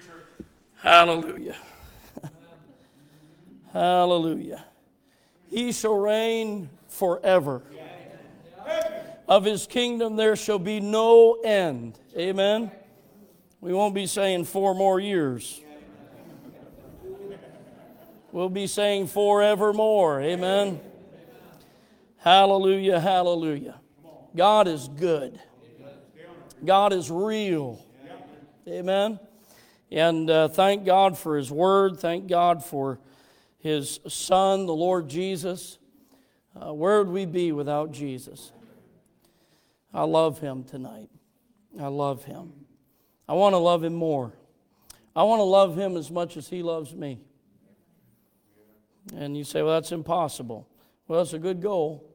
Hallelujah. Hallelujah. He shall reign forever. Of his kingdom there shall be no end. Amen. We won't be saying 4 more years. We'll be saying forevermore. Amen. Hallelujah, hallelujah. God is good. God is real. Amen. And thank God for His Word. Thank God for His Son, the Lord Jesus. Where would we be without Jesus? I love Him tonight. I love Him. I want to love Him more. I want to love Him as much as He loves me. And you say, well, that's impossible. Well, it's a good goal.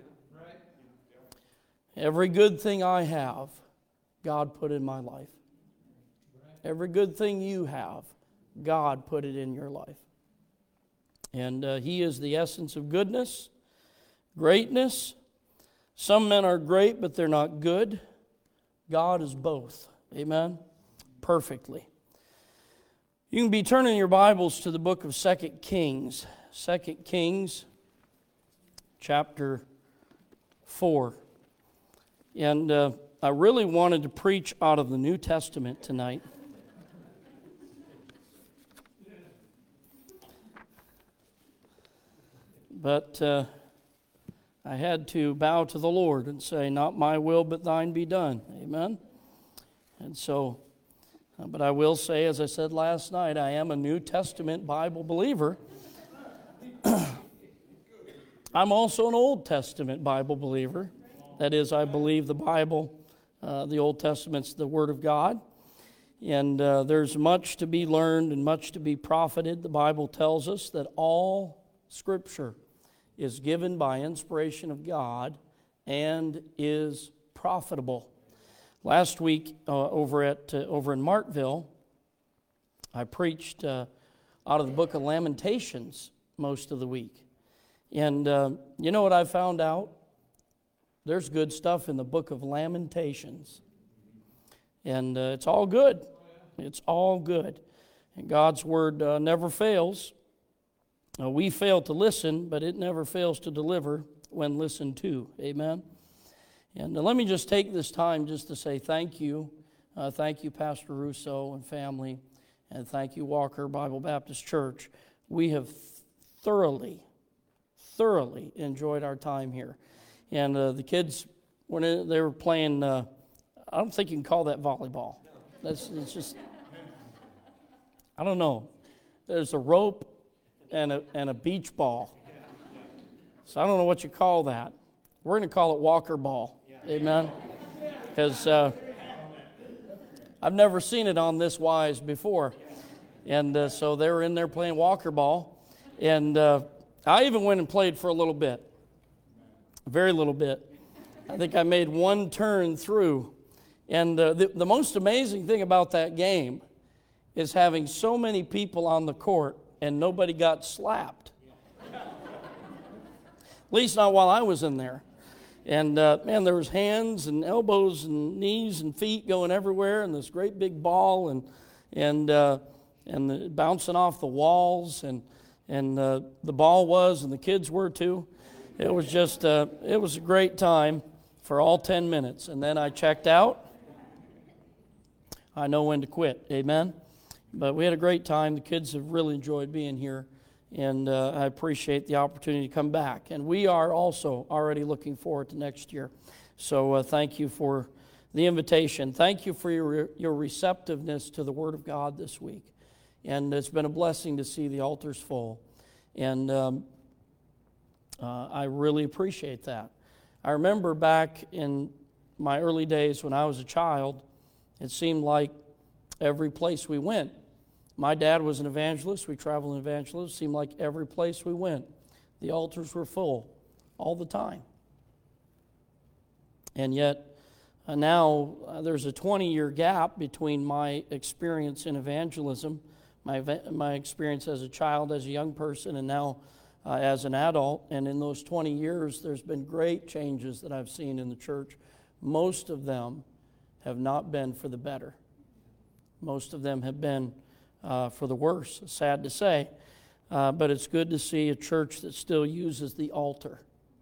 Every good thing I have, God put in my life. Every good thing you have, God put it in your life. And He is the essence of goodness, greatness. Some men are great, but they're not good. God is both. Amen? Perfectly. You can be turning your Bibles to the book of 2 Kings. 2 Kings, chapter 4. And I really wanted to preach out of the New Testament tonight. But I had to bow to the Lord and say, not my will, but thine be done. Amen? And so, but I will say, as I said last night, I am a New Testament Bible believer. I'm also an Old Testament Bible believer. That is, I believe the Bible, the Old Testament's the Word of God. And there's much to be learned and much to be profited. The Bible tells us that all Scripture is given by inspiration of God and is profitable. Last week over in Markville, I preached out of the book of Lamentations most of the week. And you know what I found out? There's good stuff in the book of Lamentations. And it's all good. It's all good. And God's Word never fails. We fail to listen, but it never fails to deliver when listened to. Amen? And let me just take this time just to say thank you. Thank you, Pastor Russo and family. And thank you, Walker Bible Baptist Church. We have thoroughly enjoyed our time here. And the kids, when they were playing, I don't think you can call that volleyball. It's just, I don't know. There's a rope and a beach ball. So I don't know what you call that. We're going to call it Walker ball. Amen? Because I've never seen it on this wise before. And so they were in there playing Walker ball. And I even went and played for a little bit. Very little bit. I think I made one turn through. And the most amazing thing about that game is having so many people on the court and nobody got slapped. At least not while I was in there. And man, there was hands and elbows and knees and feet going everywhere, and this great big ball and bouncing off the walls, and the ball was, and the kids were too. It was just it was a great time for all 10 minutes, and then I checked out. I know when to quit. Amen. But we had a great time. The kids have really enjoyed being here, and I appreciate the opportunity to come back. And we are also already looking forward to next year. So thank you for the invitation. Thank you for your receptiveness to the Word of God this week. And it's been a blessing to see the altars full. And I really appreciate that. I remember back in my early days when I was a child, it seemed like every place we went, my dad was an evangelist. We traveled in evangelism. It seemed like every place we went, the altars were full all the time. And yet now there's a 20-year gap between my experience in evangelism, my experience as a child, as a young person, and now as an adult. And in those 20 years, there's been great changes that I've seen in the church. Most of them have not been for the better. Most of them have been for the worse. Sad to say. But it's good to see a church that still uses the altar.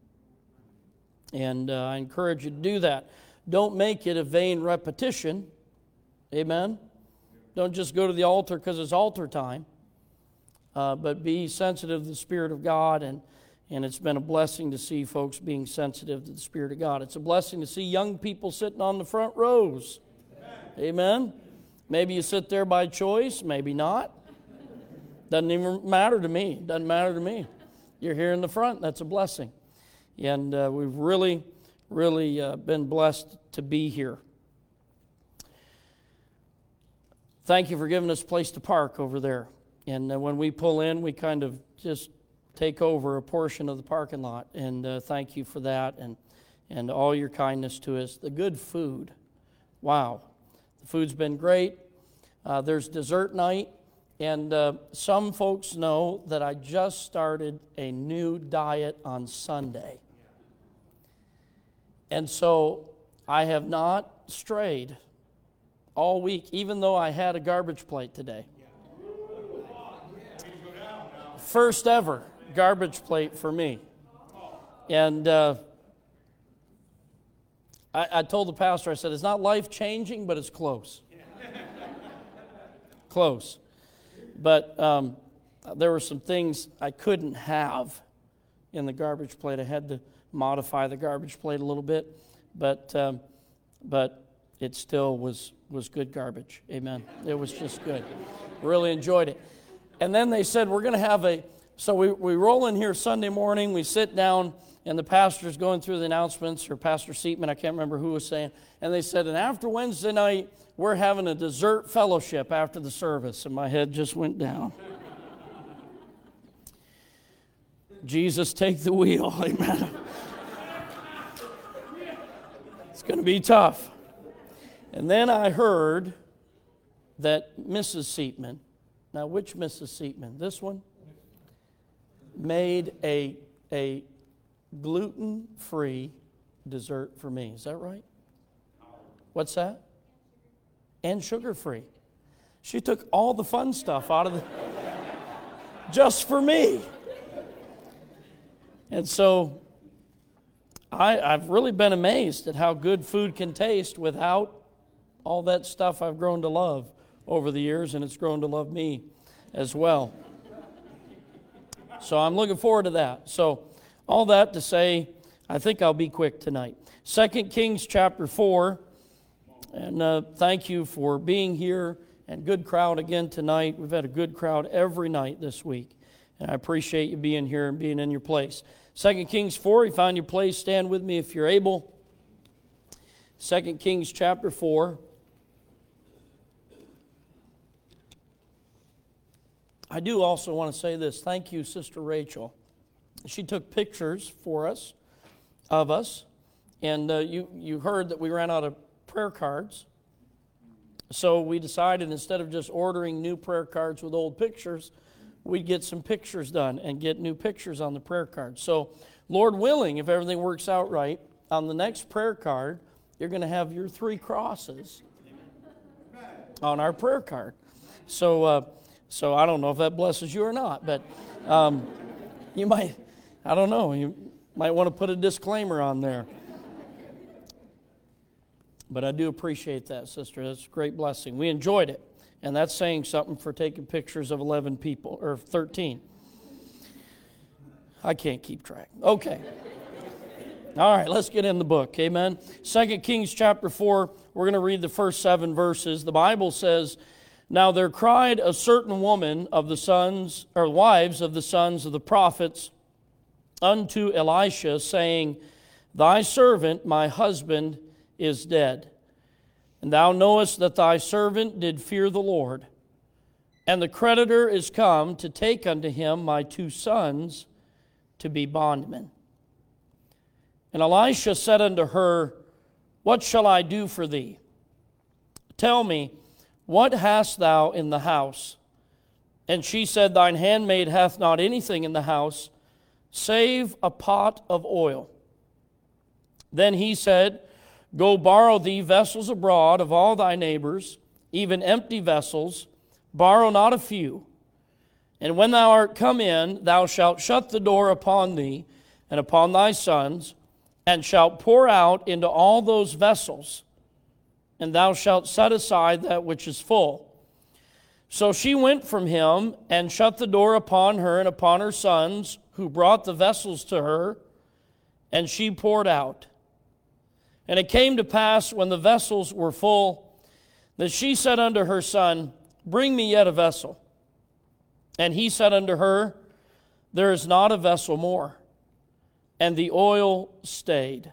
And I encourage you to do that. Don't make it a vain repetition. Amen? Don't just go to the altar because it's altar time. But be sensitive to the Spirit of God. And it's been a blessing to see folks being sensitive to the Spirit of God. It's a blessing to see young people sitting on the front rows. Amen? Maybe you sit there by choice, maybe not. Doesn't even matter to me. Doesn't matter to me. You're here in the front. That's a blessing. And we've really been blessed to be here. Thank you for giving us a place to park over there. And when we pull in, we kind of just take over a portion of the parking lot. And thank you for that and all your kindness to us. The good food. Wow. The food's been great. There's dessert night. And some folks know that I just started a new diet on Sunday. And so I have not strayed all week, even though I had a garbage plate today. First ever garbage plate for me. And I told the pastor, I said, it's not life-changing, but it's close. Close. But there were some things I couldn't have in the garbage plate. I had to modify the garbage plate a little bit, but it still was good garbage. Amen. It was just good. Really enjoyed it. And then they said, we're going to have so we roll in here Sunday morning, we sit down, and the pastor's going through the announcements, or Pastor Seatman, I can't remember who was saying, and they said, and after Wednesday night, we're having a dessert fellowship after the service, and my head just went down. Jesus, take the wheel. Amen. It's going to be tough. And then I heard that Mrs. Seatman, now which Mrs. Seatman? This one? Made a gluten-free dessert for me. Is that right? What's that? And sugar-free. She took all the fun stuff out of just for me. And so I've really been amazed at how good food can taste without all that stuff I've grown to love over the years, and it's grown to love me as well. So I'm looking forward to that. So all that to say, I think I'll be quick tonight. 2 Kings chapter 4. And thank you for being here, and good crowd again tonight. We've had a good crowd every night this week, and I appreciate you being here and being in your place. 2 Kings 4, you found your place. Stand with me if you're able. 2 Kings chapter 4. I do also want to say this. Thank you, Sister Rachel. She took pictures for us, of us, and you heard that we ran out of prayer cards. So we decided, instead of just ordering new prayer cards with old pictures, we'd get some pictures done and get new pictures on the prayer cards. So Lord willing, if everything works out right, on the next prayer card, you're going to have your 3 crosses on our prayer card. So I don't know if that blesses you or not, but you might, I don't know, you might want to put a disclaimer on there. But I do appreciate that, sister. That's a great blessing. We enjoyed it. And that's saying something for taking pictures of 11 people, or 13. I can't keep track. Okay. All right, let's get in the book. Amen. 2 Kings chapter 4, we're going to read the first 7 verses. The Bible says, now there cried a certain woman of the sons, or wives of the sons of the prophets, unto Elisha, saying, thy servant, my husband, is dead. And thou knowest that thy servant did fear the Lord. And the creditor is come to take unto him my 2 sons to be bondmen. And Elisha said unto her, what shall I do for thee? Tell me, what hast thou in the house? And she said, thine handmaid hath not anything in the house, save a pot of oil. Then he said, go borrow thee vessels abroad of all thy neighbors, even empty vessels, borrow not a few. And when thou art come in, thou shalt shut the door upon thee and upon thy sons, and shalt pour out into all those vessels, and thou shalt set aside that which is full. So she went from him, and shut the door upon her and upon her sons, who brought the vessels to her, and she poured out. And it came to pass, when the vessels were full, that she said unto her son, Bring me yet a vessel. And he said unto her, There is not a vessel more. And the oil stayed.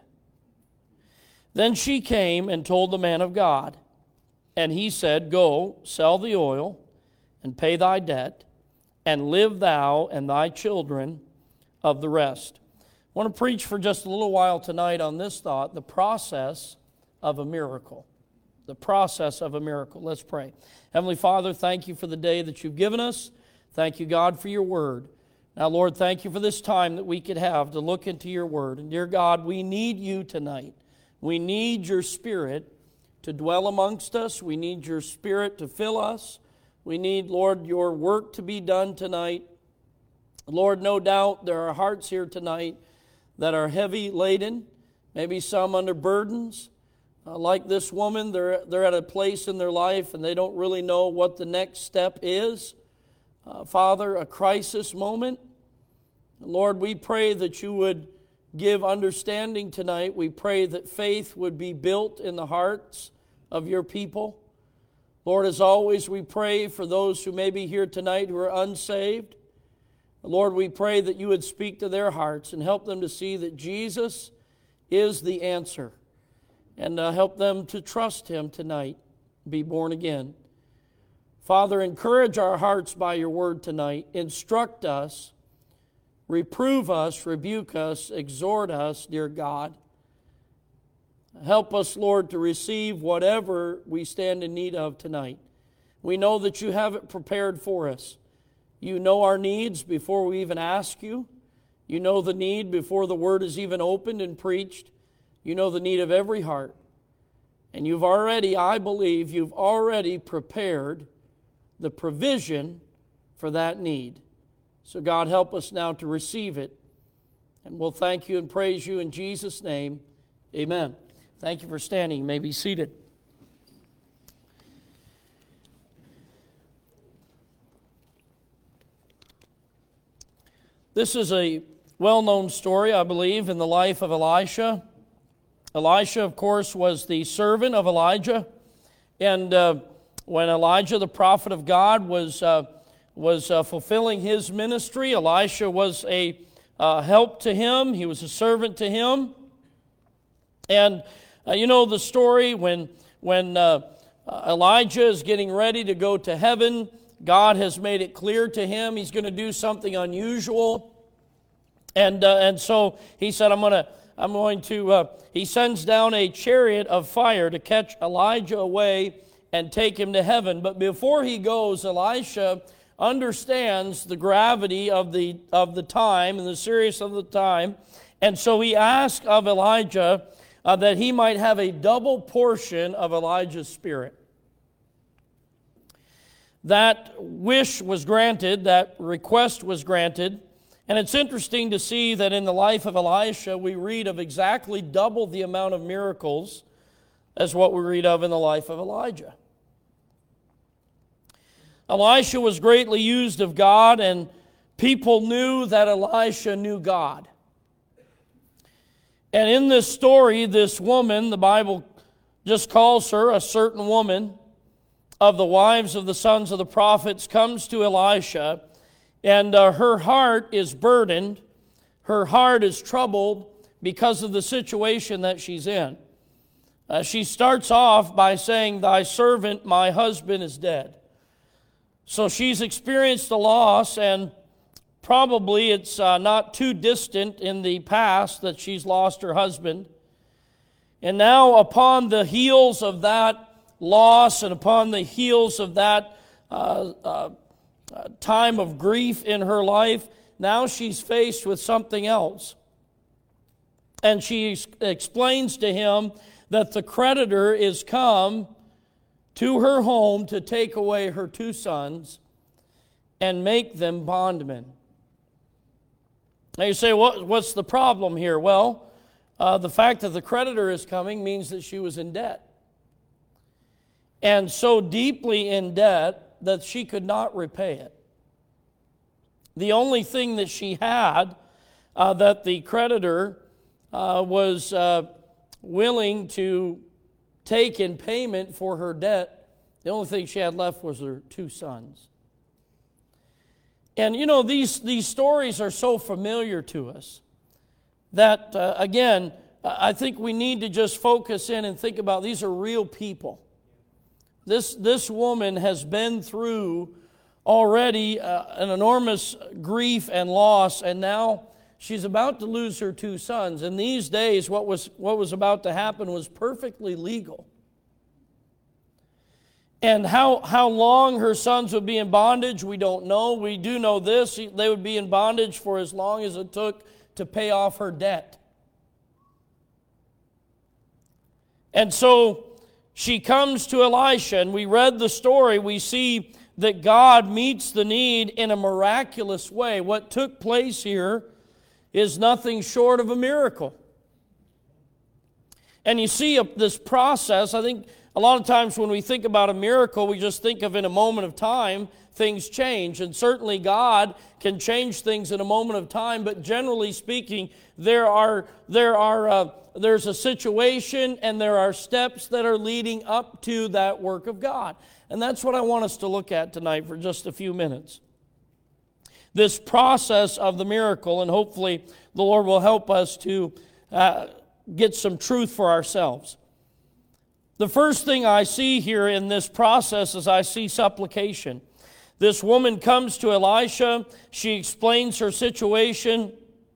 Then she came and told the man of God. And he said, Go, sell the oil, and pay thy debt, and live thou and thy children of the rest. I want to preach for just a little while tonight on this thought, the process of a miracle. The process of a miracle. Let's pray. Heavenly Father, thank you for the day that you've given us. Thank you, God, for your word. Now, Lord, thank you for this time that we could have to look into your word. And dear God, we need you tonight. We need your Spirit to dwell amongst us. We need your Spirit to fill us. We need, Lord, your work to be done tonight. Lord, no doubt there are hearts here tonight that are heavy laden, maybe some under burdens. Like this woman, they're at a place in their life and they don't really know what the next step is. Father, a crisis moment. Lord, we pray that you would give understanding tonight. We pray that faith would be built in the hearts of your people. Lord, as always, we pray for those who may be here tonight who are unsaved. Lord, we pray that you would speak to their hearts and help them to see that Jesus is the answer. And help them to trust him tonight, be born again. Father, encourage our hearts by your word tonight. Instruct us, reprove us, rebuke us, exhort us, dear God. Help us, Lord, to receive whatever we stand in need of tonight. We know that you have it prepared for us. You know our needs before we even ask you. You know the need before the word is even opened and preached. You know the need of every heart. And you've already, I believe, you've already prepared the provision for that need. So God, help us now to receive it. And we'll thank you and praise you in Jesus' name. Amen. Thank you for standing. You may be seated. This is a well-known story, I believe, in the life of Elisha. Elisha, of course, was the servant of Elijah. And when Elijah, the prophet of God, was fulfilling his ministry, Elisha was a help to him. He was a servant to him. And you know the story when Elijah is getting ready to go to heaven. God has made it clear to him he's going to do something unusual. And so he said, he sends down a chariot of fire to catch Elijah away and take him to heaven. But before he goes, Elisha understands the gravity of the time and the seriousness of the time. And so he asked of Elijah that he might have a double portion of Elijah's spirit. That wish was granted, that request was granted. And it's interesting to see that in the life of Elisha, we read of exactly double the amount of miracles as what we read of in the life of Elijah. Elisha was greatly used of God, and people knew that Elisha knew God. And in this story, this woman, the Bible just calls her a certain woman of the wives of the sons of the prophets, comes to Elisha, and her heart is burdened. Her heart is troubled because of the situation that she's in. She starts off by saying, "Thy servant, my husband, is dead." So she's experienced the loss, and probably it's not too distant in the past that she's lost her husband. And now upon the heels of that loss and upon the heels of that time of grief in her life, now she's faced with something else. And she explains to him that the creditor is come to her home to take away her 2 sons and make them bondmen. Now you say, what's the problem here? Well, the fact that the creditor is coming means that she was in debt. And so deeply in debt that she could not repay it. The only thing that she had that the creditor was willing to take in payment for her debt, the only thing she had left was her 2 sons. And you know, these stories are so familiar to us that, again, I think we need to just focus in and think about these are real people. This woman has been through already an enormous grief and loss, and now she's about to lose her 2 sons. In these days, what was about to happen was perfectly legal. And how long her sons would be in bondage, we don't know. We do know this: they would be in bondage for as long as it took to pay off her debt. And so she comes to Elisha, and we read the story. We see that God meets the need in a miraculous way. What took place here is nothing short of a miracle. And you see this process. I think a lot of times when we think about a miracle, we just think of in a moment of time, things change. And certainly God can change things in a moment of time, but generally speaking, there's a situation and there are steps that are leading up to that work of God. And that's what I want us to look at tonight for just a few minutes. This process of the miracle, and hopefully the Lord will help us to get some truth for ourselves. The first thing I see here in this process is I see supplication. This woman comes to Elisha. She explains her situation,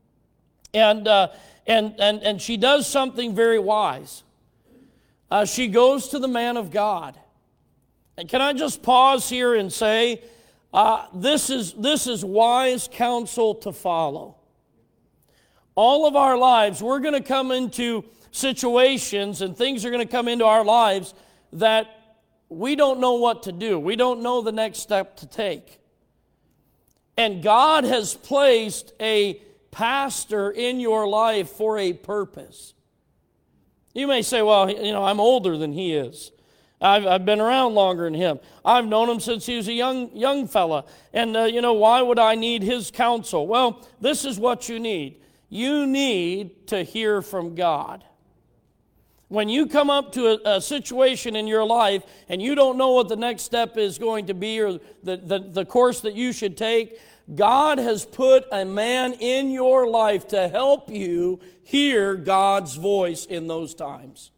and she does something very wise. She goes to the man of God. And can I just pause here and say, this is wise counsel to follow. All of our lives, we're going to come into situations and things are going to come into our lives that we don't know what to do. We don't know the next step to take. And God has placed a pastor in your life for a purpose. You may say, well, I'm older than he is. I've been around longer than him. I've known him since he was a young fella. And, why would I need his counsel? Well, this is what you need. You need to hear from God. When you come up to a situation in your life and you don't know what the next step is going to be or the course that you should take, God has put a man in your life to help you hear God's voice in those times.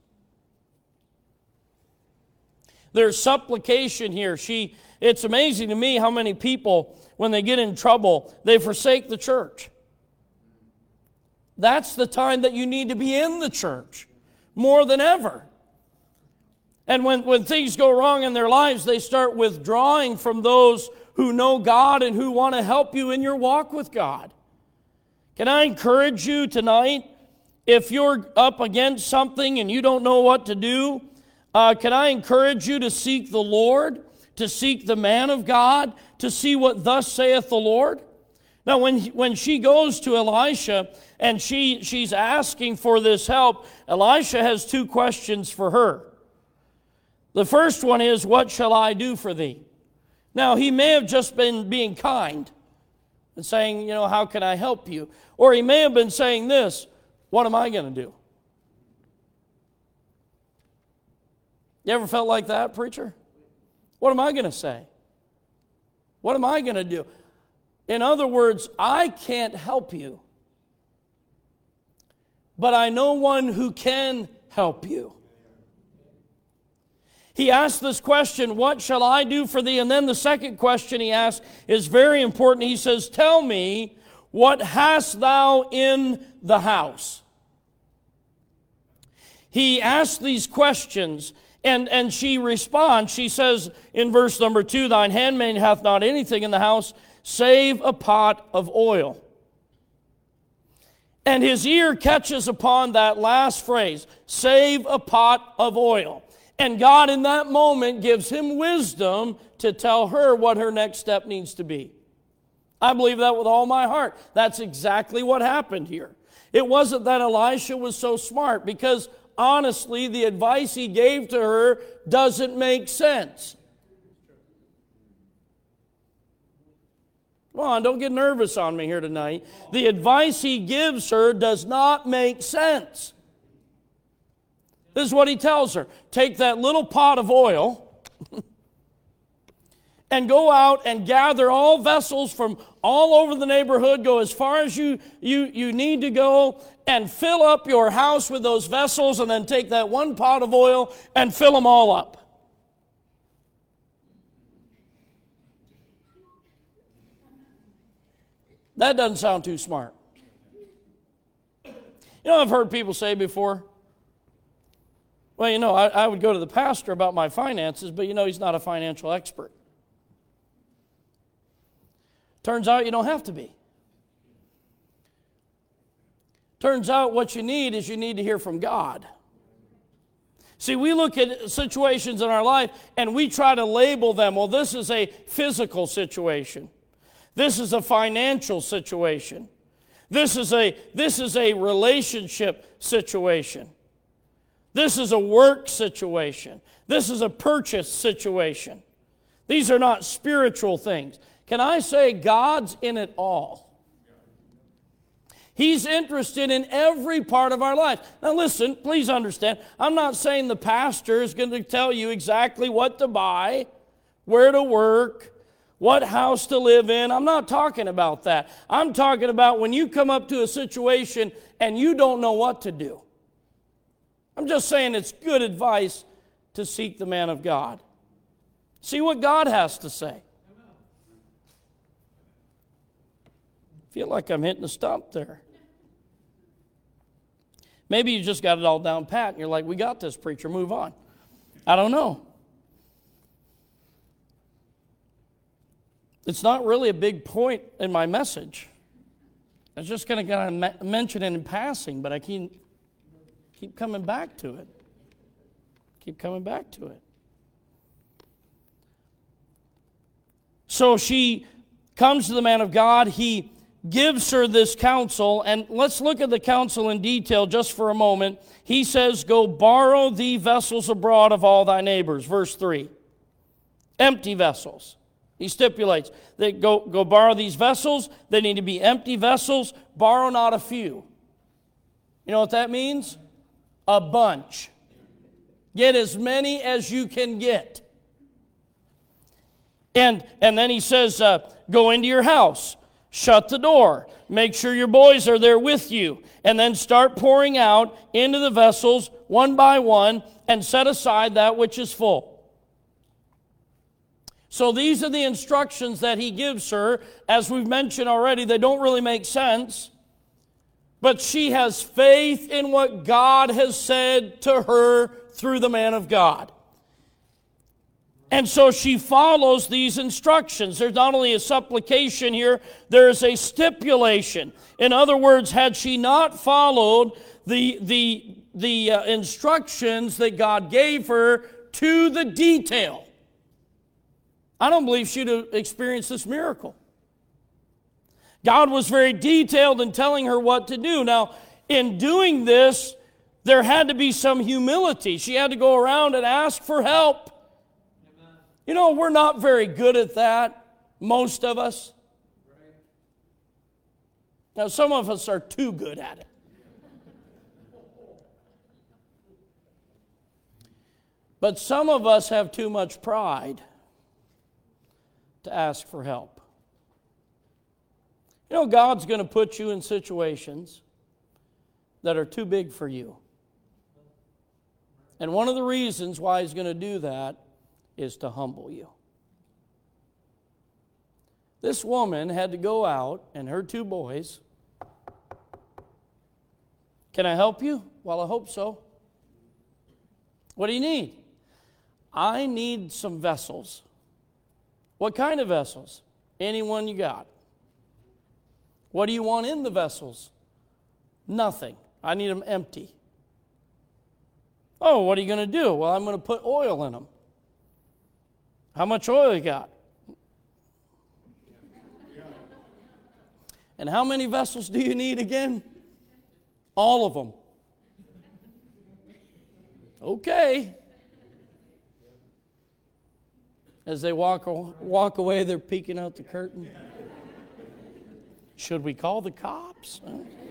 There's supplication here. It's amazing to me how many people, when they get in trouble, they forsake the church. That's the time that you need to be in the church more than ever. And when things go wrong in their lives, they start withdrawing from those who know God and who want to help you in your walk with God. Can I encourage you tonight, if you're up against something and you don't know what to do, can I encourage you to seek the Lord, to seek the man of God, to see what thus saith the Lord? Now, when she goes to Elisha and she's asking for this help, Elisha has 2 questions for her. The first one is, what shall I do for thee? Now, he may have just been being kind and saying, how can I help you? Or he may have been saying this, what am I going to do? You ever felt like that, preacher? What am I going to say? What am I going to do? In other words, I can't help you, but I know one who can help you. He asked this question, what shall I do for thee? And then the second question he asks is very important. He says, tell me, what hast thou in the house? He asks these questions, and she responds. She says in verse number 2, thine handmaid hath not anything in the house, save a pot of oil. And his ear catches upon that last phrase, save a pot of oil. And God in that moment gives him wisdom to tell her what her next step needs to be. I believe that with all my heart. That's exactly what happened here. It wasn't that Elisha was so smart, because honestly, the advice he gave to her doesn't make sense. Come on, don't get nervous on me here tonight. The advice he gives her does not make sense. This is what he tells her. Take that little pot of oil and go out and gather all vessels from all over the neighborhood. Go as far as you need to go and fill up your house with those vessels, and then take that one pot of oil and fill them all up. That doesn't sound too smart. You know, I've heard people say before, well, you know, I would go to the pastor about my finances, but you know, he's not a financial expert. Turns out you don't have to be. Turns out what you need is you need to hear from God. See, we look at situations in our life and we try to label them. Well, this is a physical situation. This is a financial situation. This is a relationship situation. This is a work situation. This is a purchase situation. These are not spiritual things. Can I say God's in it all? He's interested in every part of our life. Now listen, please understand, I'm not saying the pastor is going to tell you exactly what to buy, where to work, what house to live in. I'm not talking about that. I'm talking about when you come up to a situation and you don't know what to do. I'm just saying it's good advice to seek the man of God. See what God has to say. I feel like I'm hitting a stump there. Maybe you just got it all down pat and you're like, we got this, preacher, move on. I don't know. It's not really a big point in my message. I was just going to mention it in passing, but I keep coming back to it. Keep coming back to it. So she comes to the man of God. He gives her this counsel, and let's look at the counsel in detail just for a moment. He says, go borrow thee vessels abroad of all thy neighbors. Verse 3. Empty vessels. He stipulates that go borrow these vessels. They need to be empty vessels. Borrow not a few. You know what that means? A bunch. Get as many as you can get. And then he says, go into your house. Shut the door. Make sure your boys are there with you. And then start pouring out into the vessels one by one and set aside that which is full. So these are the instructions that he gives her. As we've mentioned already, they don't really make sense. But she has faith in what God has said to her through the man of God. And so she follows these instructions. There's not only a supplication here, there's a stipulation. In other words, had she not followed the instructions that God gave her to the detail, I don't believe she'd have experienced this miracle. God was very detailed in telling her what to do. Now, in doing this, there had to be some humility. She had to go around and ask for help. You know, we're not very good at that, most of us. Now, some of us are too good at it. But some of us have too much pride to ask for help. You know, God's going to put you in situations that are too big for you. And one of the reasons why He's going to do that is to humble you. This woman had to go out, and her two boys. Can I help you? Well, I hope so. What do you need? I need some vessels. What kind of vessels? Any one you got. What do you want in the vessels? Nothing. I need them empty. Oh, what are you going to do? Well, I'm going to put oil in them. How much oil you got? And how many vessels do you need again? All of them. Okay. As they walk away, they're peeking out the curtain. Should we call the cops?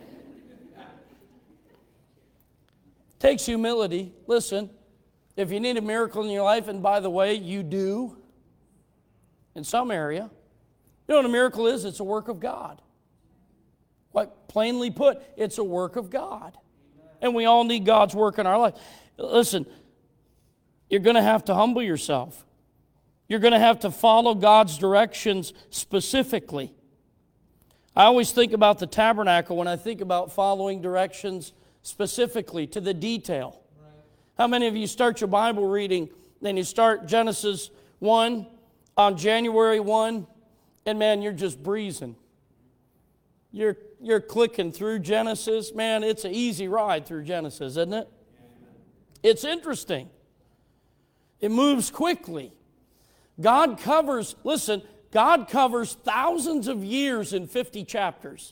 Takes humility. Listen, if you need a miracle in your life, and by the way, you do, in some area, you know what a miracle is? It's a work of God. Like plainly put, it's a work of God. And we all need God's work in our life. Listen, you're going to have to humble yourself. You're going to have to follow God's directions specifically. I always think about the tabernacle when I think about following directions specifically to the detail. How many of you start your Bible reading, then you start Genesis 1 on January 1, and man, you're just breezing. You're clicking through Genesis. Man, it's an easy ride through Genesis, isn't it? It's interesting. It moves quickly. God covers thousands of years in 50 chapters.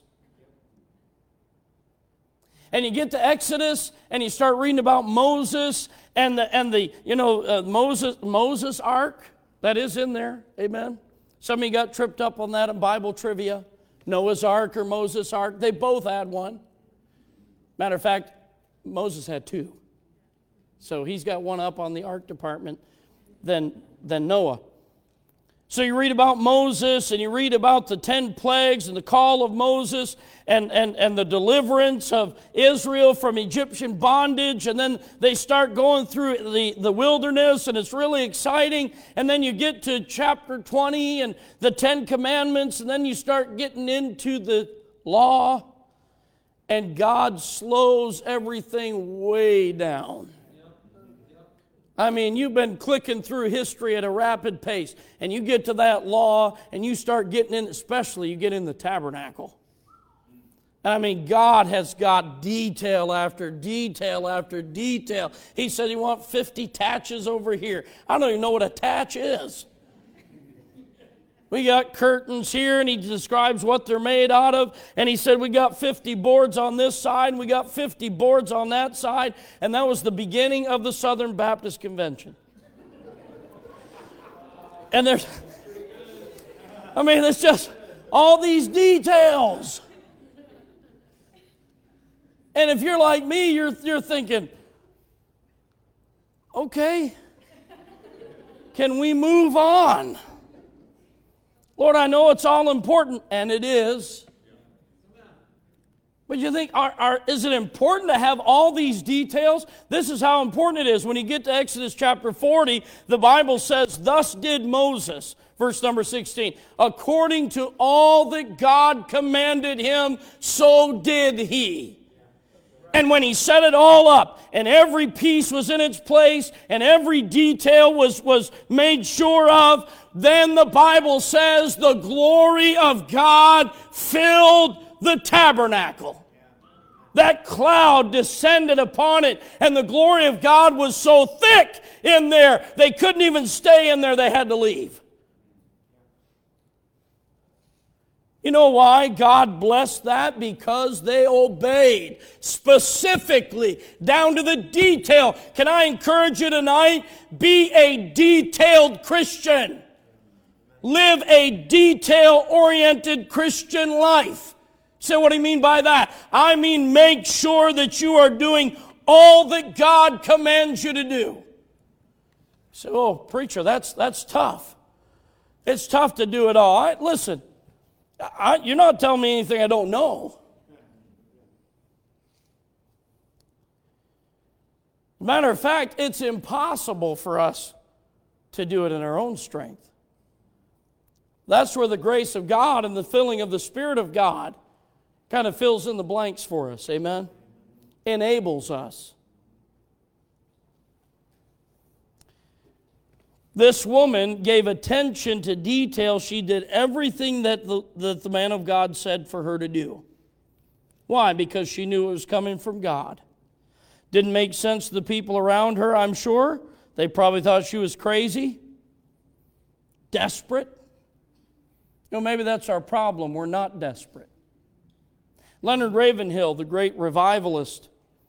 And you get to Exodus and you start reading about Moses and the Moses ark that is in there. Amen. Some of you got tripped up on that in Bible trivia. Noah's ark or Moses' ark, they both had one. Matter of fact, Moses had two. So he's got one up on the ark department than Noah. So you read about Moses and you read about the 10 plagues and the call of Moses and the deliverance of Israel from Egyptian bondage. And then they start going through the wilderness and it's really exciting. And then you get to chapter 20 and the 10 commandments. And then you start getting into the law. And God slows everything way down. I mean, you've been clicking through history at a rapid pace, and you get to that law, and you start getting in, especially you get in the tabernacle. I mean, God has got detail after detail after detail. He said he wants 50 tatches over here. I don't even know what a tatch is. We got curtains here, and he describes what they're made out of. And he said we got 50 boards on this side, and we got 50 boards on that side. And that was the beginning of the Southern Baptist Convention. And it's just all these details. And if you're like me, you're thinking, okay, can we move on? Lord, I know it's all important, and it is. But you think, is it important to have all these details? This is how important it is. When you get to Exodus chapter 40, the Bible says, thus did Moses, verse number 16, according to all that God commanded him, so did he. And when he set it all up, and every piece was in its place, and every detail was made sure of, then the Bible says the glory of God filled the tabernacle. That cloud descended upon it, and the glory of God was so thick in there, they couldn't even stay in there, they had to leave. You know why God blessed that? Because they obeyed specifically, down to the detail. Can I encourage you tonight? Be a detailed Christian. Live a detail-oriented Christian life. So what do you mean by that? I mean make sure that you are doing all that God commands you to do. So, oh, preacher, that's tough. It's tough to do it all. Listen. You're not telling me anything I don't know. Matter of fact, it's impossible for us to do it in our own strength. That's where the grace of God and the filling of the Spirit of God kind of fills in the blanks for us. Amen? Enables us. This woman gave attention to detail. She did everything that the man of God said for her to do. Why? Because she knew it was coming from God. Didn't make sense to the people around her, I'm sure. They probably thought she was crazy, desperate. Maybe that's our problem. We're not desperate. Leonard Ravenhill, the great revivalist,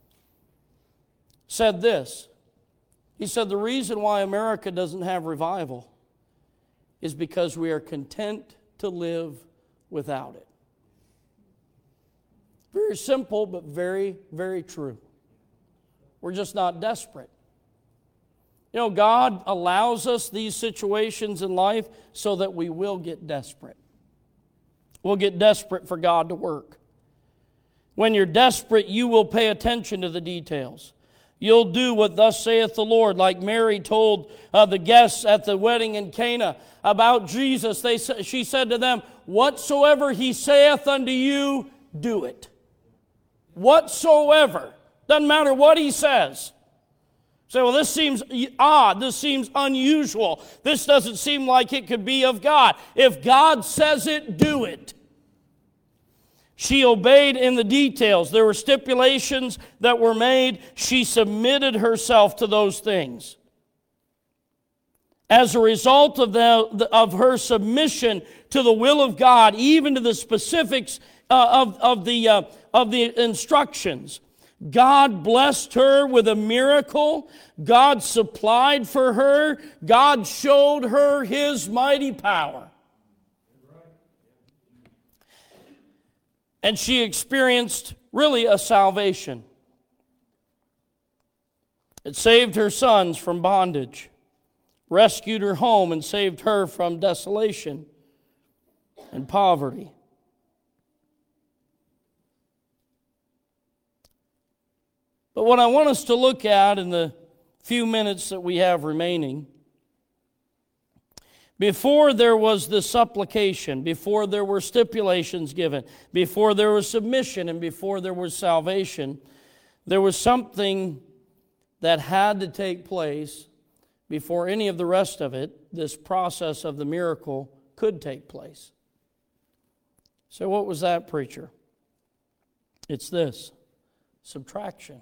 said this. He said, the reason why America doesn't have revival is because we are content to live without it. Very simple, but very, very true. We're just not desperate. God allows us these situations in life so that we will get desperate. We'll get desperate for God to work. When you're desperate, you will pay attention to the details. You'll do what thus saith the Lord, like Mary told the guests at the wedding in Cana about Jesus. She said to them, whatsoever he saith unto you, do it. Whatsoever. Doesn't matter what he says. Say, well, this seems odd. This seems unusual. This doesn't seem like it could be of God. If God says it, do it. She obeyed in the details. There were stipulations that were made. She submitted herself to those things. As a result of her submission to the will of God, even to the specifics of the instructions, God blessed her with a miracle. God supplied for her. God showed her His mighty power. And she experienced really a salvation. It saved her sons from bondage, rescued her home, and saved her from desolation and poverty. But what I want us to look at in the few minutes that we have remaining, before there was the supplication, before there were stipulations given, before there was submission, and before there was salvation, there was something that had to take place before any of the rest of it, this process of the miracle, could take place. So what was that, preacher? It's this: subtraction.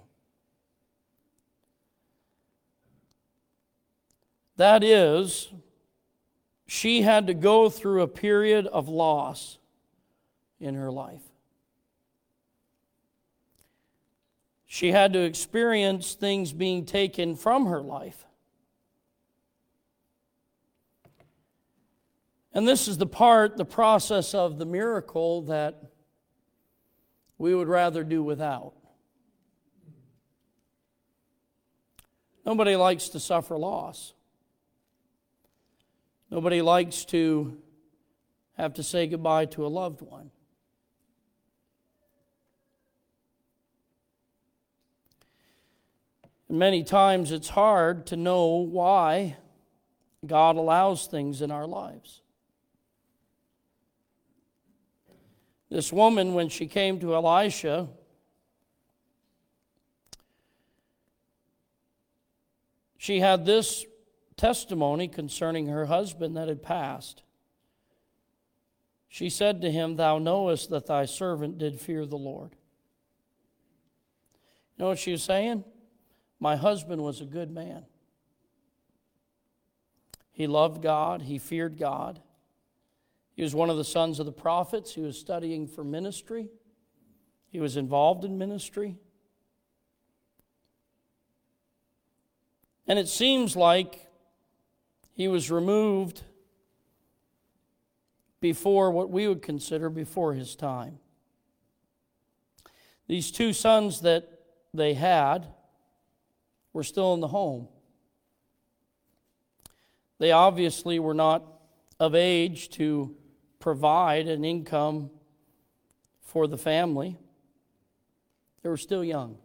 That is, she had to go through a period of loss in her life. She had to experience things being taken from her life. And this is the process of the miracle that we would rather do without. Nobody likes to suffer loss. Nobody likes to have to say goodbye to a loved one. And many times it's hard to know why God allows things in our lives. This woman, when she came to Elisha, she had this testimony concerning her husband that had passed. She said to him, "Thou knowest that thy servant did fear the Lord." You know what she was saying? My husband was a good man. He loved God. He feared God. He was one of the sons of the prophets. He was studying for ministry. He was involved in ministry. And it seems like he was removed before what we would consider before his time. These two sons that they had were still in the home. They obviously were not of age to provide an income for the family. They were still young.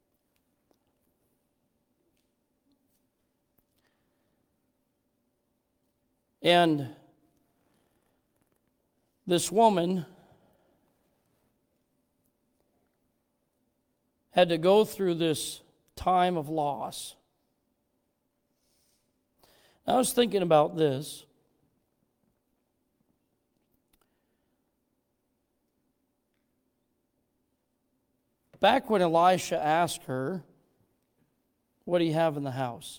And this woman had to go through this time of loss. I was thinking about this. Back when Elisha asked her What do you have in the house?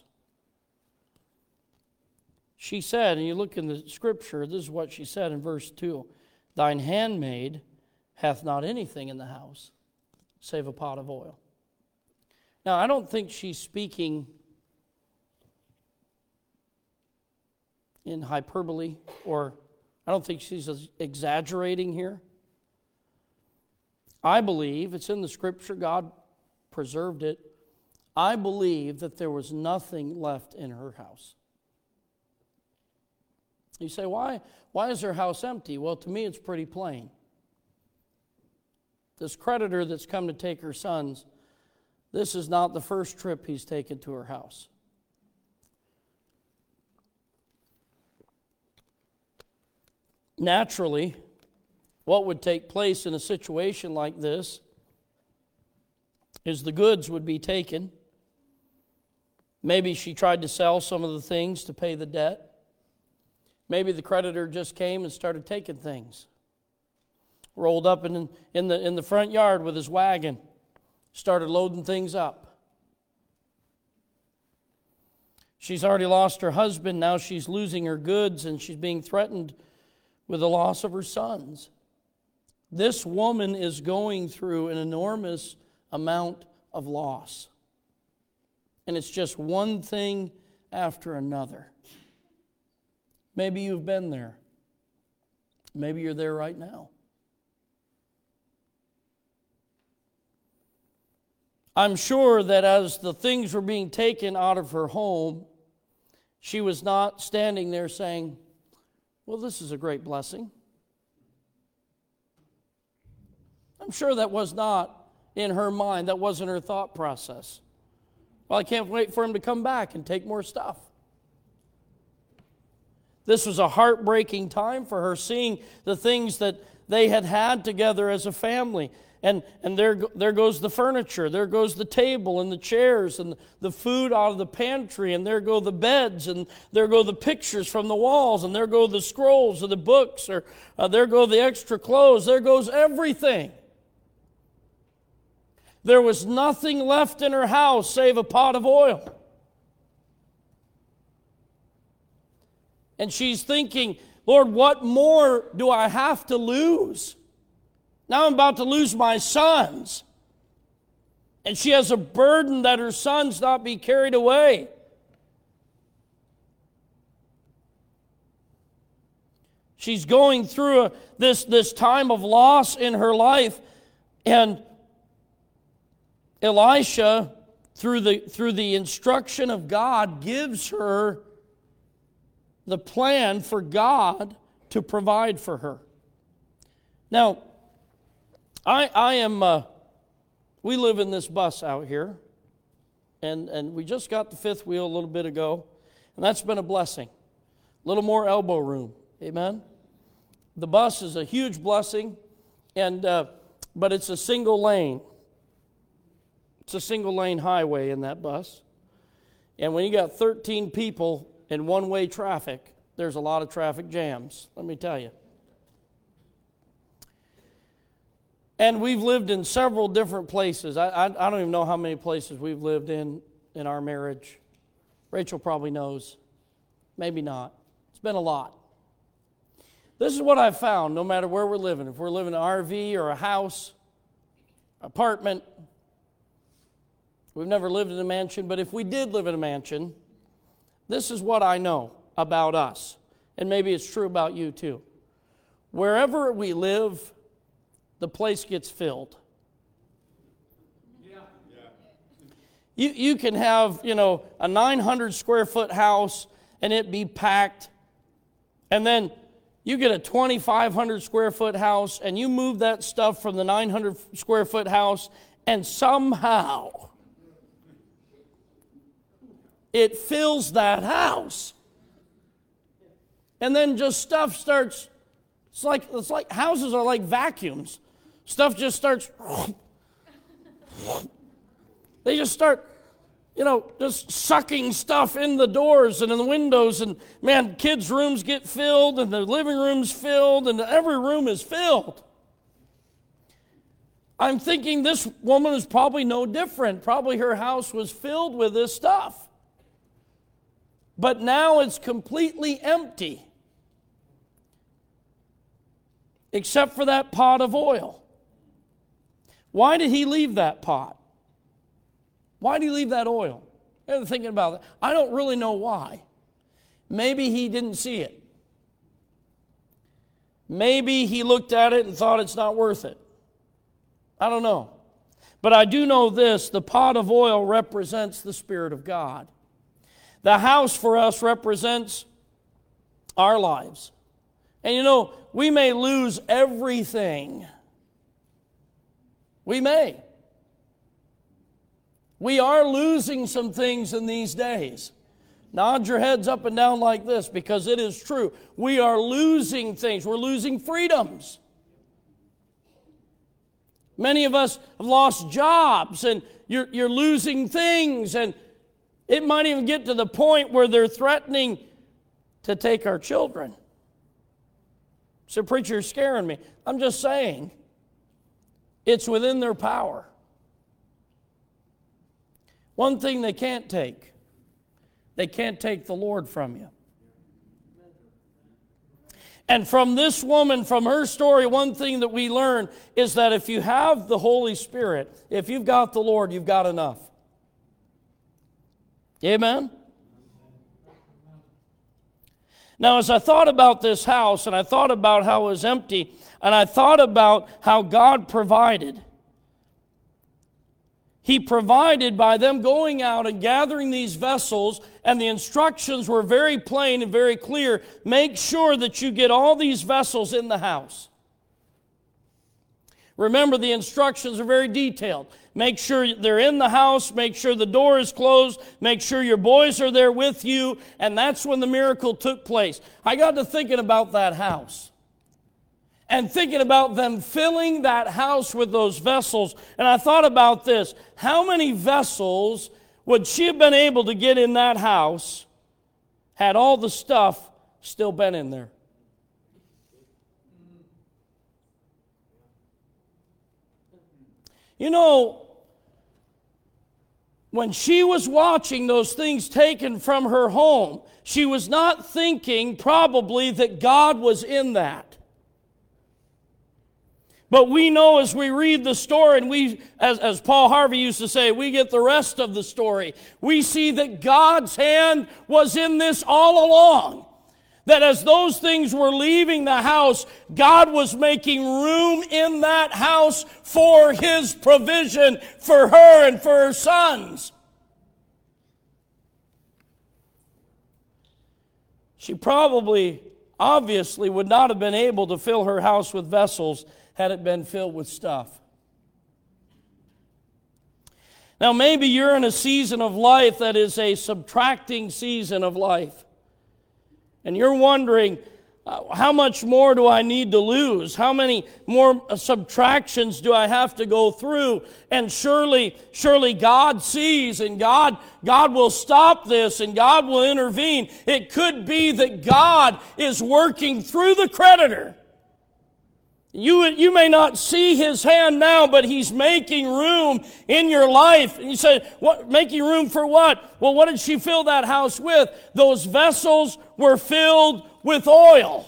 She said, and you look in the scripture, this is what she said in verse 2. Thine handmaid hath not anything in the house, save a pot of oil. Now, I don't think she's speaking in hyperbole, or I don't think she's exaggerating here. I believe, it's in the scripture, God preserved it. I believe that there was nothing left in her house. You say, why is her house empty? Well, to me, it's pretty plain. This creditor that's come to take her sons, this is not the first trip he's taken to her house. Naturally, what would take place in a situation like this is the goods would be taken. Maybe she tried to sell some of the things to pay the debt. Maybe the creditor just came and started taking things. Rolled up in the front yard with his wagon. Started loading things up. She's already lost her husband. Now she's losing her goods and she's being threatened with the loss of her sons. This woman is going through an enormous amount of loss. And it's just one thing after another. Maybe you've been there. Maybe you're there right now. I'm sure that as the things were being taken out of her home, she was not standing there saying, well, this is a great blessing. I'm sure that was not in her mind. That wasn't her thought process. Well, I can't wait for him to come back and take more stuff. This was a heartbreaking time for her, seeing the things that they had had together as a family. And there goes the furniture, there goes the table and the chairs and the food out of the pantry, and there go the beds, and there go the pictures from the walls, and there go the scrolls of the books, or there go the extra clothes, there goes everything. There was nothing left in her house save a pot of oil. And she's thinking, Lord, what more do I have to lose? Now I'm about to lose my sons. And she has a burden that her sons not be carried away. She's going through this time of loss in her life. And Elisha, through the instruction of God, gives her the plan for God to provide for her. Now, we live in this bus out here, and we just got the fifth wheel a little bit ago, and that's been a blessing. A little more elbow room, amen? The bus is a huge blessing, but it's a single lane. It's a single lane highway in that bus. And when you got 13 people in one-way traffic, there's a lot of traffic jams, let me tell you. And we've lived in several different places. I don't even know how many places we've lived in our marriage. Rachel probably knows. Maybe not. It's been a lot. This is what I've found, no matter where we're living. If we're living in an RV or a house, apartment. We've never lived in a mansion, but if we did live in a mansion, this is what I know about us. And maybe it's true about you too. Wherever we live, the place gets filled. You can have, a 900 square foot house and it be packed. And then you get a 2,500 square foot house and you move that stuff from the 900 square foot house, and somehow it fills that house. And then just stuff starts, it's like houses are like vacuums. Stuff just starts, they just start, just sucking stuff in the doors and in the windows. And man, kids' rooms get filled and the living room's filled and every room is filled. I'm thinking this woman is probably no different. Probably her house was filled with this stuff. But now it's completely empty. Except for that pot of oil. Why did he leave that pot? Why did he leave that oil? I'm thinking about that. I don't really know why. Maybe he didn't see it. Maybe he looked at it and thought it's not worth it. I don't know. But I do know this, the pot of oil represents the Spirit of God. The house for us represents our lives. And you know, we may lose everything. We may. We are losing some things in these days. Nod your heads up and down like this because it is true. We are losing things. We're losing freedoms. Many of us have lost jobs and you're losing things, and it might even get to the point where they're threatening to take our children. So, preacher, you're scaring me. I'm just saying, it's within their power. One thing they can't take the Lord from you. And from this woman, from her story, one thing that we learn is that if you have the Holy Spirit, if you've got the Lord, you've got enough. Amen? Now, as I thought about this house, and I thought about how it was empty, and I thought about how God provided. He provided by them going out and gathering these vessels, and the instructions were very plain and very clear. Make sure that you get all these vessels in the house. Remember, the instructions are very detailed. Make sure they're in the house. Make sure the door is closed. Make sure your boys are there with you. And that's when the miracle took place. I got to thinking about that house. And thinking about them filling that house with those vessels. And I thought about this. How many vessels would she have been able to get in that house had all the stuff still been in there? You know, when she was watching those things taken from her home, she was not thinking probably that God was in that. But we know as we read the story, and we, as Paul Harvey used to say, we get the rest of the story. We see that God's hand was in this all along. That as those things were leaving the house, God was making room in that house for His provision for her and for her sons. She probably, obviously, would not have been able to fill her house with vessels had it been filled with stuff. Now, maybe you're in a season of life that is a subtracting season of life. And you're wondering, how much more do I need to lose? How many more subtractions do I have to go through? And surely God sees, and God will stop this, and God will intervene. It could be that God is working through the creditor. You may not see His hand now, but He's making room in your life. And you say, "What? Making room for what?" Well, what did she fill that house with? Those vessels were filled with oil.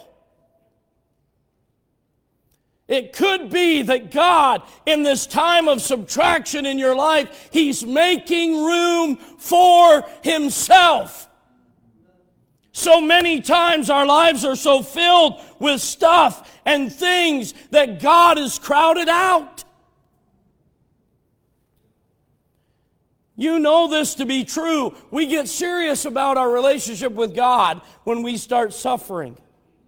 It could be that God, in this time of subtraction in your life, He's making room for Himself. So many times our lives are so filled with stuff and things that God is crowded out. You know this to be true. We get serious about our relationship with God when we start suffering.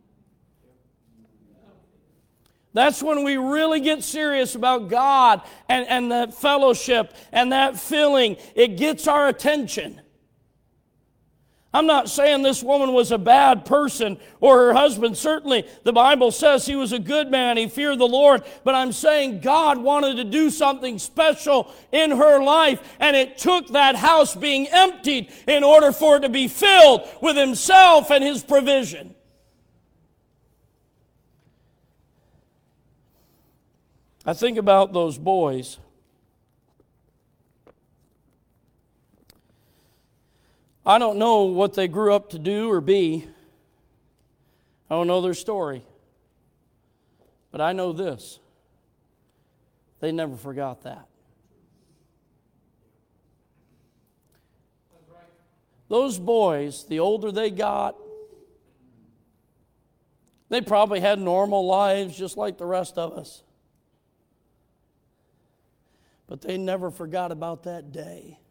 That's when we really get serious about God and that fellowship and that filling. It gets our attention. I'm not saying this woman was a bad person or her husband. Certainly, the Bible says he was a good man. He feared the Lord. But I'm saying God wanted to do something special in her life. And it took that house being emptied in order for it to be filled with Himself and His provision. I think about those boys. I don't know what they grew up to do or be. I don't know their story. But I know this. They never forgot that. Those boys, the older they got, they probably had normal lives just like the rest of us. But they never forgot about that day.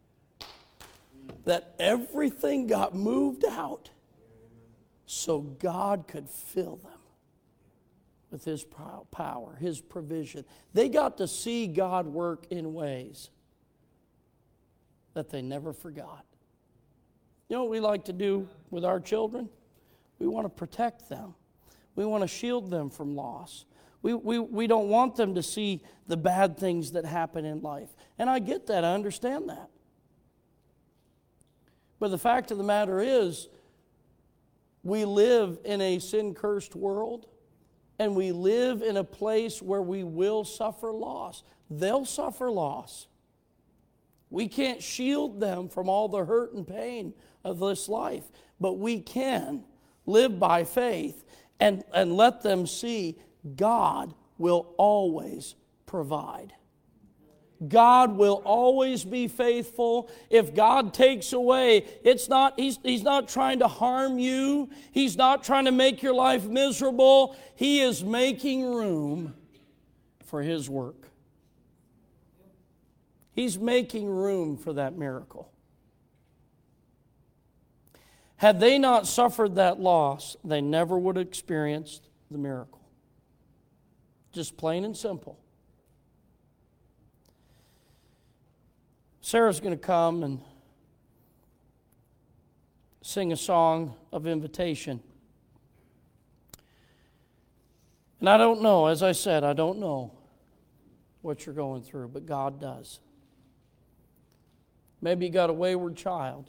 That everything got moved out so God could fill them with His power, His provision. They got to see God work in ways that they never forgot. You know what we like to do with our children? We want to protect them. We want to shield them from loss. We don't want them to see the bad things that happen in life. And I get that. I understand that. But the fact of the matter is, we live in a sin-cursed world, and we live in a place where we will suffer loss. They'll suffer loss. We can't shield them from all the hurt and pain of this life, but we can live by faith and let them see God will always provide. God will always be faithful. If God takes away, He's not trying to harm you. He's not trying to make your life miserable. He is making room for His work. He's making room for that miracle. Had they not suffered that loss, they never would have experienced the miracle. Just plain and simple. Sarah's going to come and sing a song of invitation. And I don't know, as I said, I don't know what you're going through, but God does. Maybe you got a wayward child,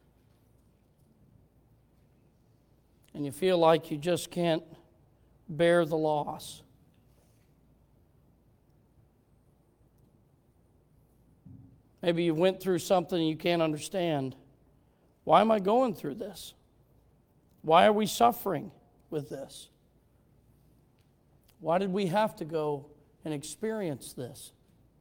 and you feel like you just can't bear the loss. Maybe you went through something you can't understand. Why am I going through this? Why are we suffering with this? Why did we have to go and experience this?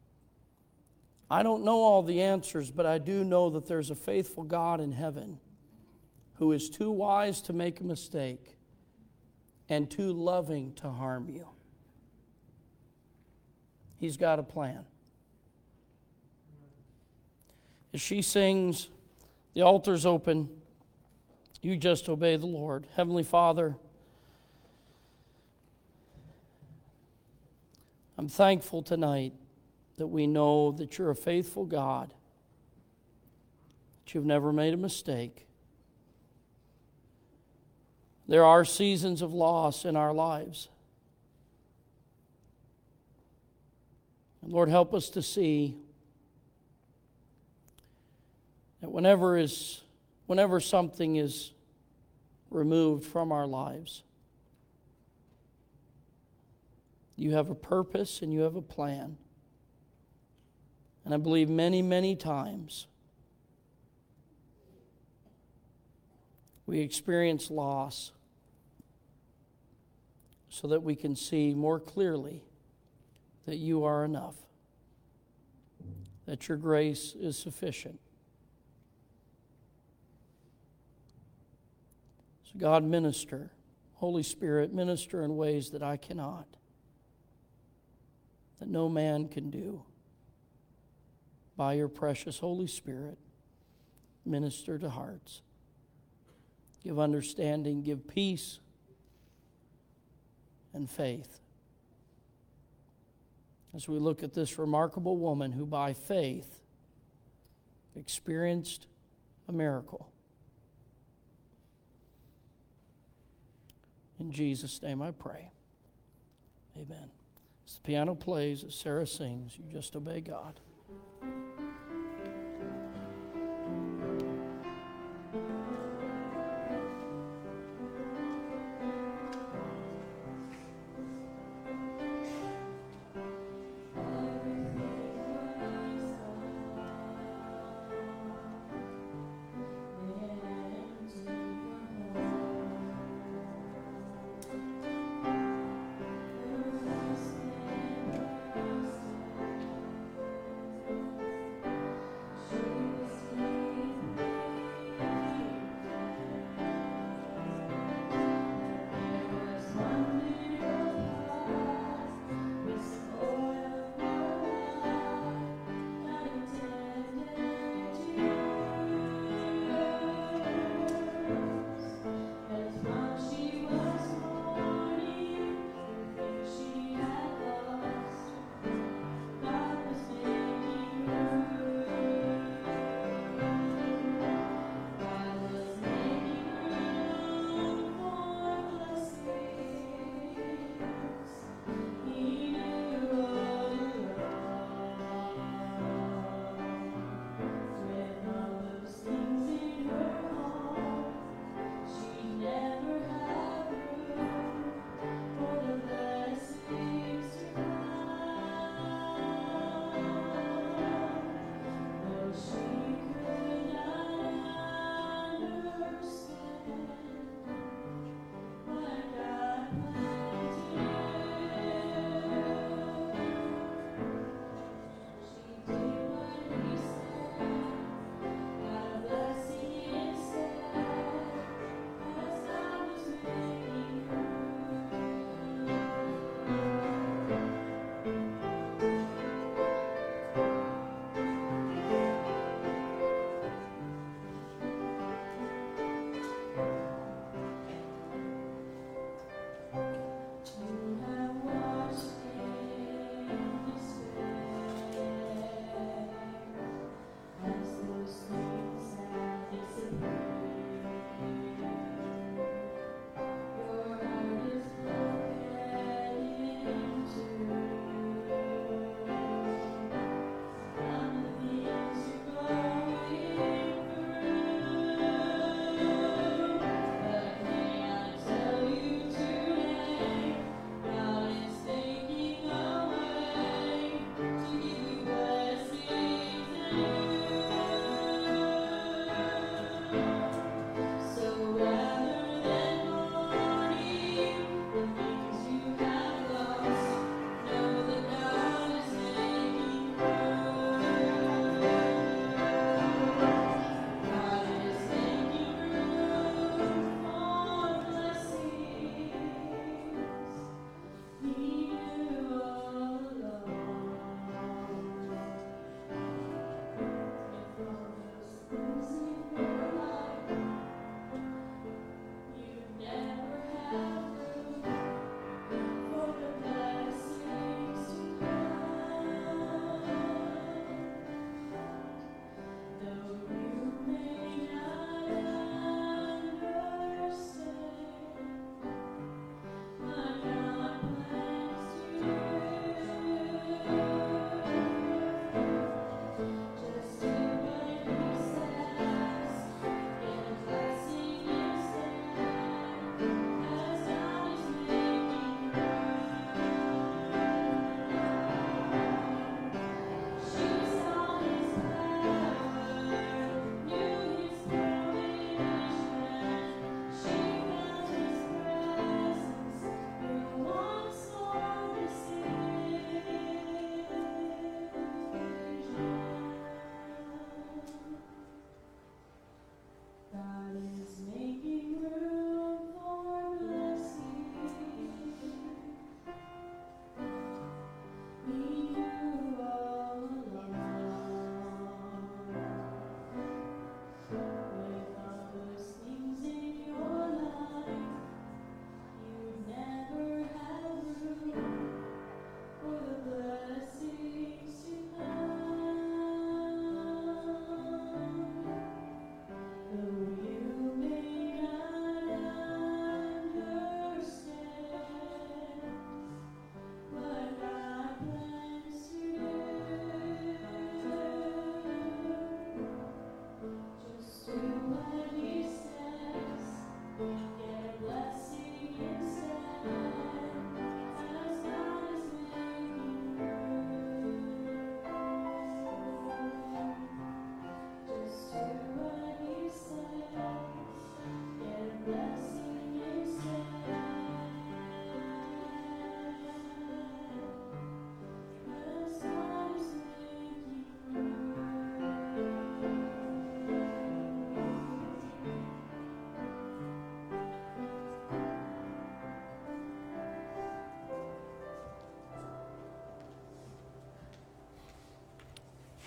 I don't know all the answers, but I do know that there's a faithful God in heaven who is too wise to make a mistake and too loving to harm you. He's got a plan. As she sings, the altar's open. You just obey the Lord. Heavenly Father, I'm thankful tonight that we know that you're a faithful God, that you've never made a mistake. There are seasons of loss in our lives. And Lord, help us to see that whenever something is removed from our lives, you have a purpose and you have a plan. And I believe many, many times we experience loss so that we can see more clearly that you are enough, that your grace is sufficient. So God, minister. Holy Spirit, minister in ways that I cannot, that no man can do. By your precious Holy Spirit, minister to hearts. Give understanding, give peace and faith. As we look at this remarkable woman who by faith experienced a miracle. In Jesus' name I pray. Amen. As the piano plays, as Sarah sings, you just obey God.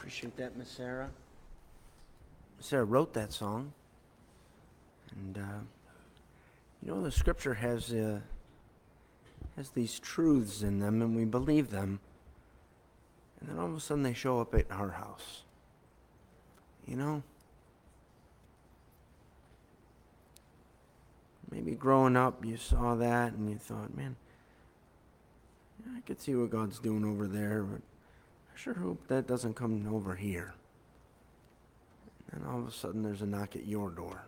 Appreciate that, Miss Sarah. Miss Sarah wrote that song. And, the Scripture has these truths in them, and we believe them. And then all of a sudden they show up at our house. Maybe growing up you saw that and you thought, man, I could see what God's doing over there, but I sure hope that doesn't come over here. And all of a sudden there's a knock at your door.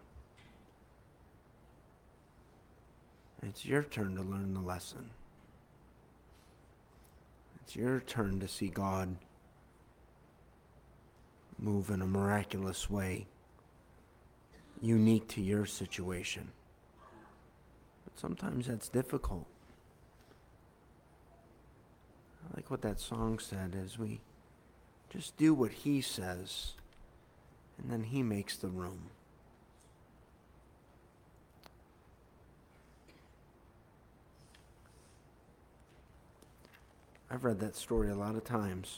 And it's your turn to learn the lesson. It's your turn to see God move in a miraculous way, unique to your situation. But sometimes that's difficult. I like what that song said, is we just do what He says, and then He makes the room. I've read that story a lot of times.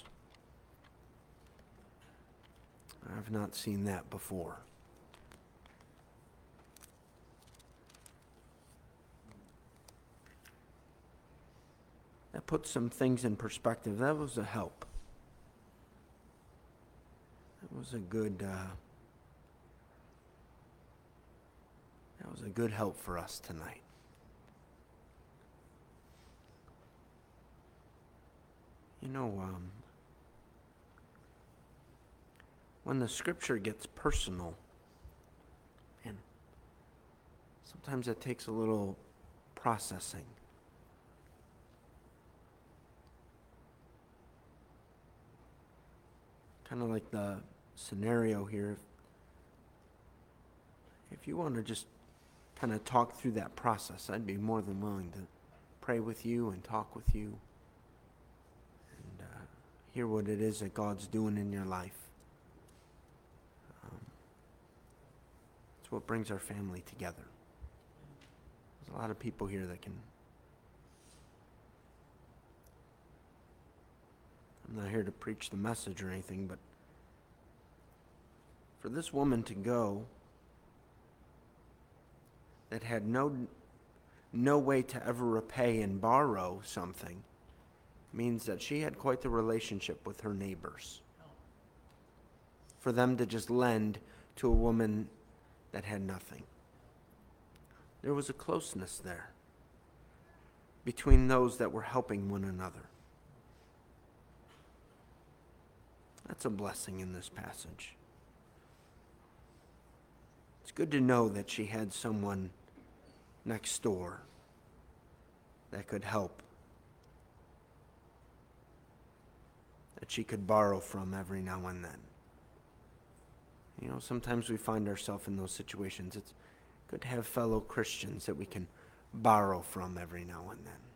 I've not seen that before. That puts some things in perspective. That was a help. That was a good help for us tonight. When the Scripture gets personal, and sometimes it takes a little processing. Kind of like the scenario here. If you want to just kind of talk through that process, I'd be more than willing to pray with you and talk with you and hear what it is that God's doing in your life. It's what brings our family together. There's a lot of people here that can... I'm not here to preach the message or anything, but for this woman to go that had no way to ever repay and borrow something means that she had quite the relationship with her neighbors. For them to just lend to a woman that had nothing. There was a closeness there between those that were helping one another. That's a blessing in this passage. It's good to know that she had someone next door that could help, that she could borrow from every now and then. Sometimes we find ourselves in those situations. It's good to have fellow Christians that we can borrow from every now and then.